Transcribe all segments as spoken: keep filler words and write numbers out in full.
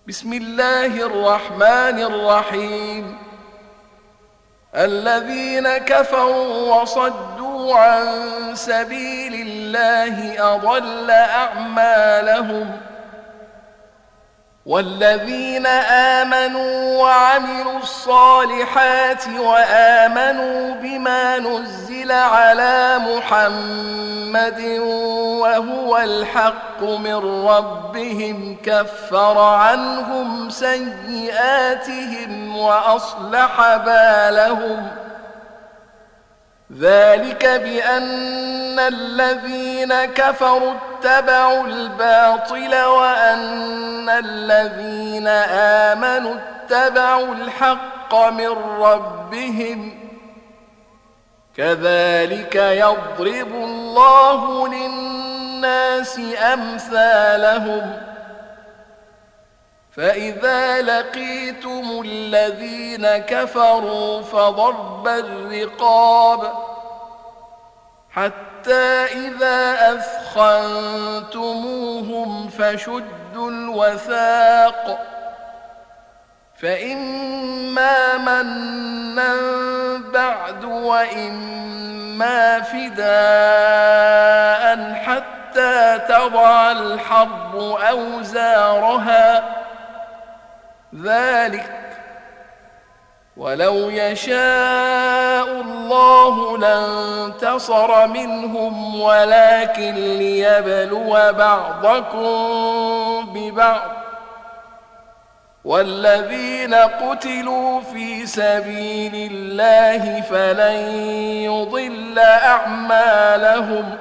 بسم الله الرحمن الرحيم. الذين كفروا وصدوا عن سبيل الله أضل أعمالهم، والذين آمنوا وعملوا الصالحات وآمنوا بما نزل على محمد وهو الحق من ربهم كفر عنهم سيئاتهم وأصلح بالهم. ذلك بأن الذين كفروا اتبعوا الباطل وأن الذين آمنوا اتبعوا الحق من ربهم، كذلك يضرب الله للناس أمثالهم. فإذا لقيتم الذين كفروا فضرب الرقاب حتى إذا أثخنتموهم فشدوا الوثاق، فإما منا بعد وإما فداء حتى تضع الحرب أوزارها. ذلك ولو يشاء الله لانتصر منهم ولكن ليبلو بعضكم ببعض، والذين قتلوا في سبيل الله فلن يضل أعمالهم،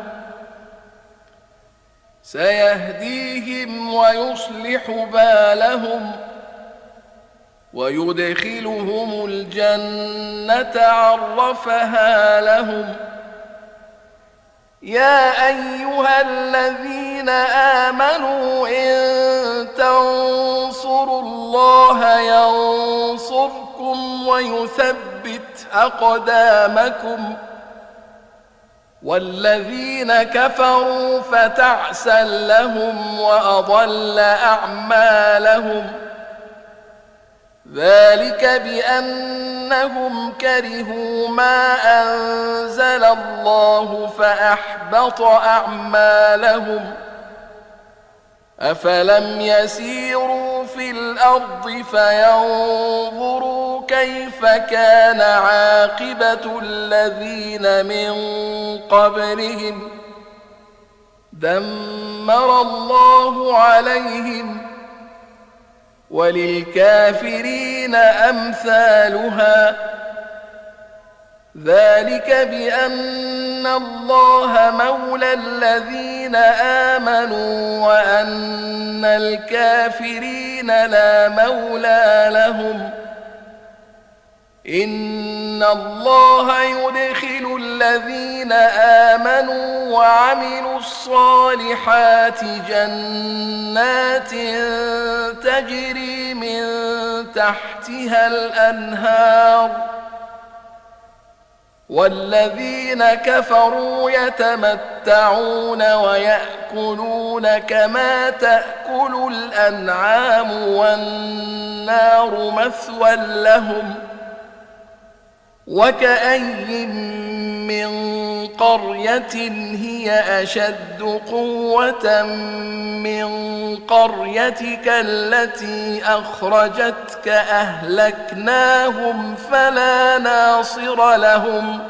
سيهديهم ويصلح بالهم ويدخلهم الجنة عرفها لهم. يا أيها الذين آمنوا إن تنصروا الله ينصركم ويثبت أقدامكم، والذين كفروا فتعسا لهم وأضل أعمالهم. ذلك بأنهم كرهوا ما أنزل الله فأحبط أعمالهم. أفلم يسيروا في الأرض فينظروا كيف كان عاقبة الذين من قبلهم، دمر الله عليهم، وللكافرين أمثالها. ذلك بأن الله مولى الذين آمنوا وأن الكافرين لا مولى لهم. إن الله يدخل الذين آمنوا وعملوا الصالحات جنات تجري من تحتها الأنهار، والذين كفروا يتمتعون ويأكلون كما تأكل الأنعام والنار مثوى لهم. وكأي من قرية هي أشد قوة من قريتك التي أخرجتك أهلكناهم فلا ناصر لهم.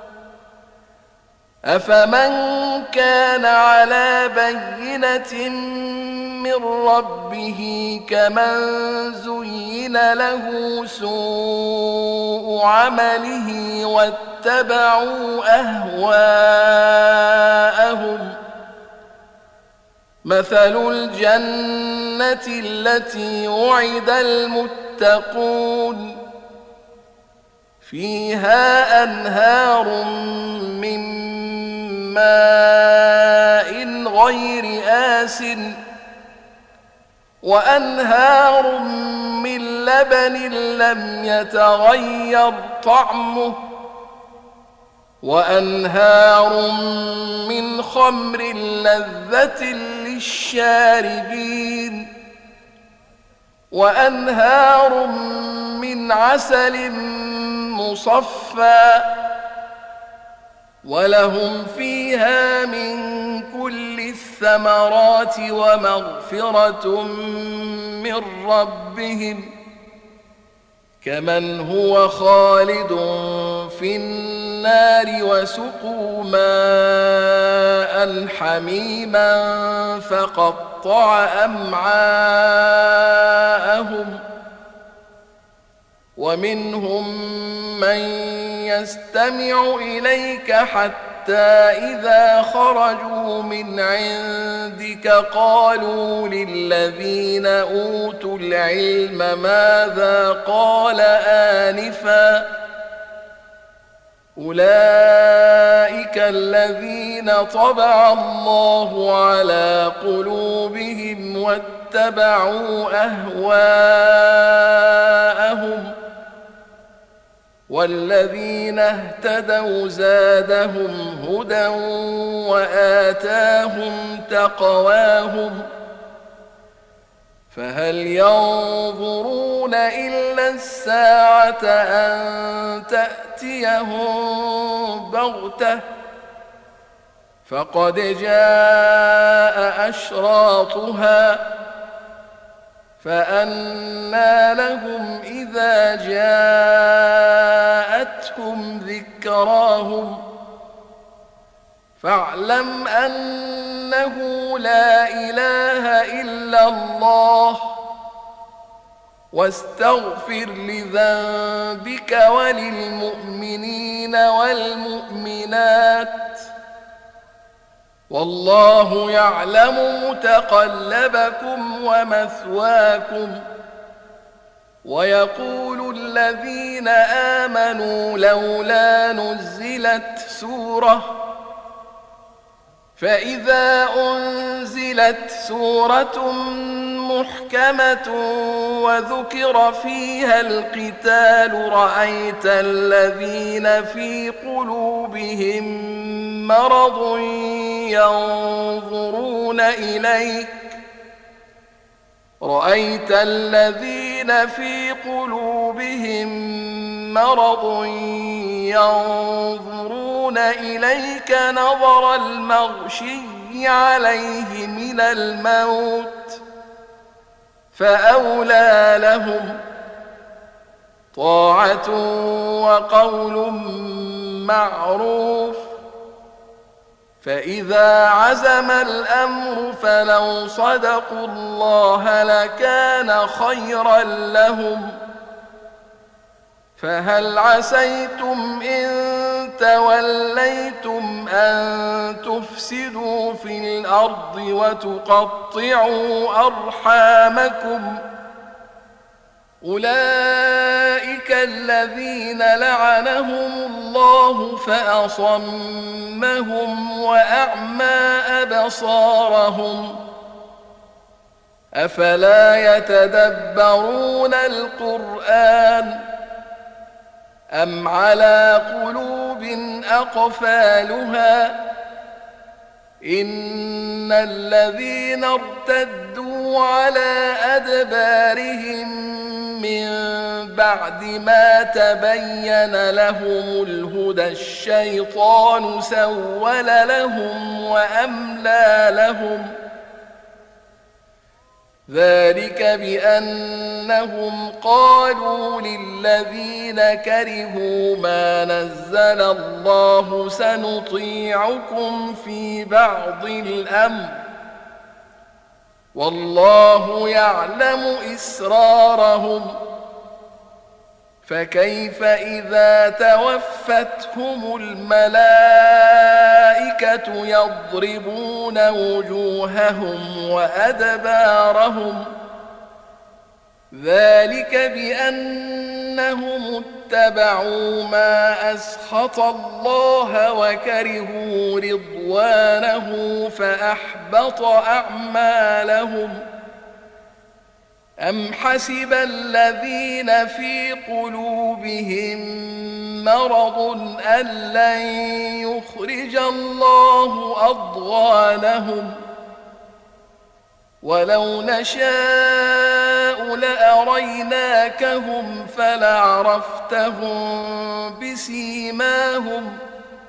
أفمن كان على بينة من ربه كمن زين له سوء عمله واتبعوا أهواءهم. مثل الجنة التي وعد المتقون فيها أنهار من ماء غير آسٍ وأنهار من لبن لم يتغير طعمه وأنهار من خمر لذة للشاربين وأنهار من عسل مصفى ولهم فيها من كل الثمرات ومغفرة من ربهم كمن هو خالد في النار وسقوا ماء حميما فقطع أمعاءهم ومنهم من يستمع إليك حتى إذا خرجوا من عندك قالوا للذين أوتوا العلم ماذا قال آنفا أولئك الذين طبع الله على قلوبهم واتبعوا أهواءهم والذين اهتدوا زادهم هدى وآتاهم تقواهم فهل ينظرون إلا الساعة أن تأتيهم بغتة فقد جاء أشراطها فأنى لهم إذا جاءتهم ذكراهم فاعلم أنه لا إله إلا الله واستغفر لذنبك وللمؤمنين والمؤمنات والله يعلم متقلبكم ومثواكم ويقول الذين آمنوا لولا نزلت سورة فإذا أنزلت سورة محكمة وذكر فيها القتال رأيت الذين في قلوبهم مرض ينظرون إليك رأيت الذين في قلوبهم مرض ينظرون إليك نظر المغشي عليه من الموت فأولى لهم طاعة وقول معروف فإذا عزم الأمر فلو صدقوا الله لكان خيرا لهم فهل عسيتم إن توليتم أن تفسدوا في الأرض وتقطعوا أرحامكم أولئك الذين لعنهم الله فأصمهم وأعمى أبصارهم أفلا يتدبرون القرآن أم على قلوب أقفالها إن الذين ارتدوا على أدبارهم من بعد ما تبين لهم الهدى الشيطان سول لهم وأملى لهم ذلك بأنهم قالوا للذين كرهوا ما نزل الله سنطيعكم في بعض الأمر والله يعلم إسرارهم فكيف إذا توفتهم الملائكة يضربون وجوههم وأدبارهم ذلك بأنهم اتبعوا ما أسخط الله وكرهوا رضوانه فأحبط أعمالهم أم حسب الذين في قلوبهم مرض أن لن يخرج الله أضغانهم ولو نشاء نشاء لأريناكهم فلعرفتهم بسيماهم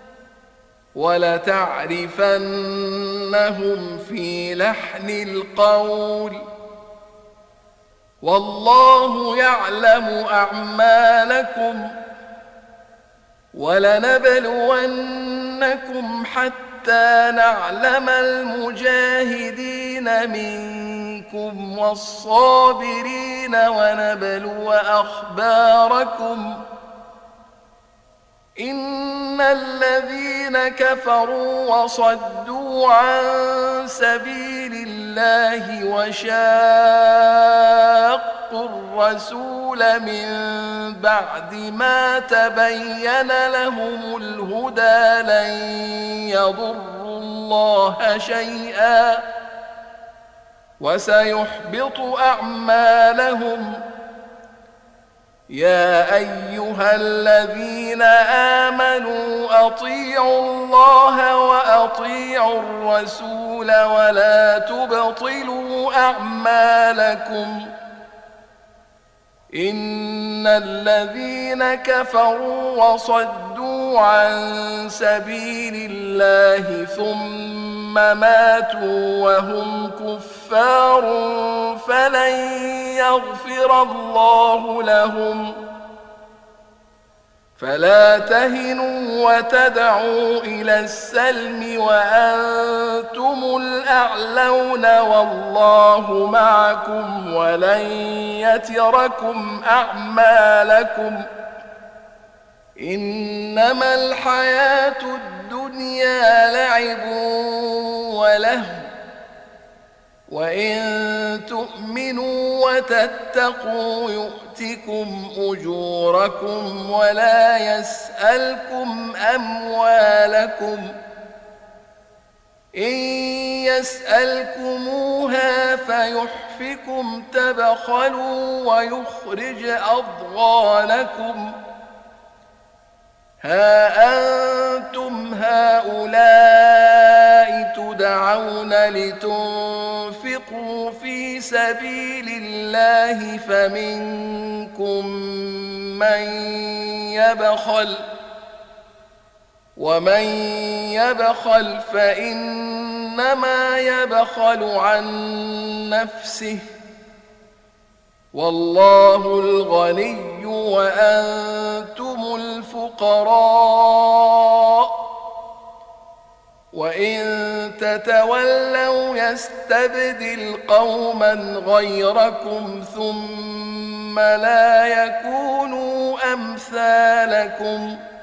ولتعرفنهم في لحن القول والله يعلم أعمالكم ولنبلونكم حتى نعلم المجاهدين منكم والصابرين ونبلو أخباركم إن الذين كفروا وصدوا عن سبيل الله وشاقوا الرسول من بعد ما تبين لهم الهدى لن يضروا الله شيئا وسيحبط أعمالهم يا أيها الذين آمنوا أطيعوا الله وأطيعوا الرسول ولا تبطلوا أعمالكم إن الذين كفروا وصدوا عن سبيل الله ثم ماتوا وهم كفار فلن يغفر الله لهم فلا تهنوا وتدعوا إلى السلم وأنتم الأعلون والله معكم ولن يتركم أعمالكم إنما الحياة الدنيا لعب ولهو وإن تؤمنوا وتتقوا يؤتكم أجوركم ولا يسألكم أموالكم إن يسألكموها فيحفكم تبخلوا ويخرج أضغانكم ها أنتم هؤلاء تدعون لتنفقوا في سبيل الله فمنكم من يبخل ومن يبخل فإنما يبخل عن نفسه والله الغني وأنتم الفقراء وإن تتولوا يستبدل قوما غيركم ثم لا يكونوا أمثالكم